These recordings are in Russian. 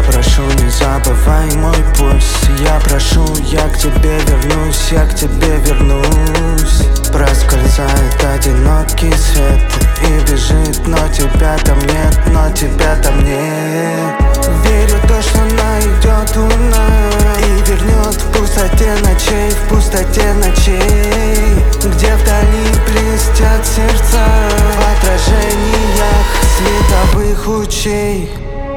прошу, не забывай мой пульс. Я прошу, я к тебе вернусь, я к тебе вернусь. Проскользает одинокий свет и бежит, но тебя там нет, но тебя там нет. Верю в то, что найдет луна и вернет в пустоте ночей, в пустоте ночей, где вдали блестят сердца в отражениях световых лучей.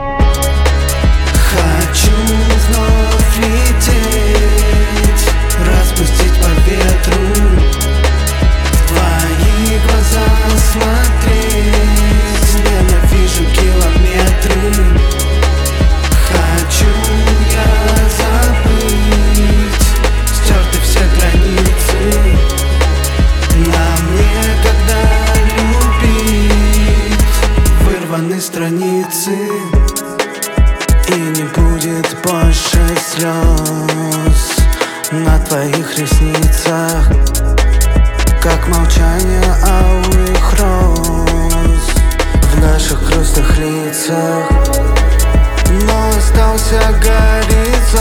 Хочу вновь лететь, распустить по ветру, в твои глаза смотреть. Ненавижу километры. Хочу я забыть, стерты все границы. Нам некогда любить, вырваны страницы. И не будет больше слез на твоих ресницах, как молчание алых роз в наших грустных лицах. Но остался горизонт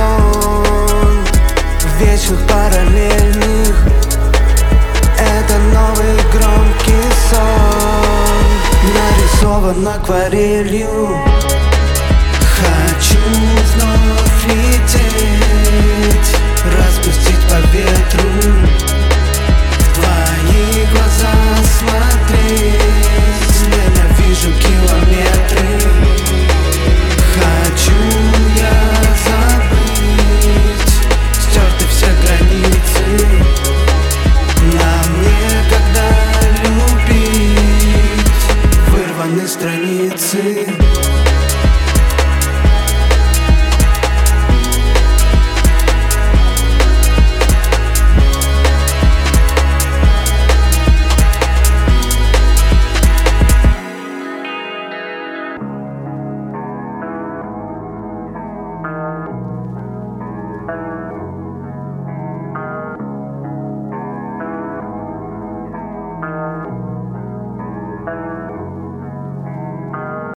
вечных параллельных. Это новый громкий сон, нарисован акварелью. Хочу вновь лететь, распустить по ветру, в твои глаза смотреть. Ненавижу километры. Хочу я забыть, стерты все границы. Нам некогда любить, вырваны страницы.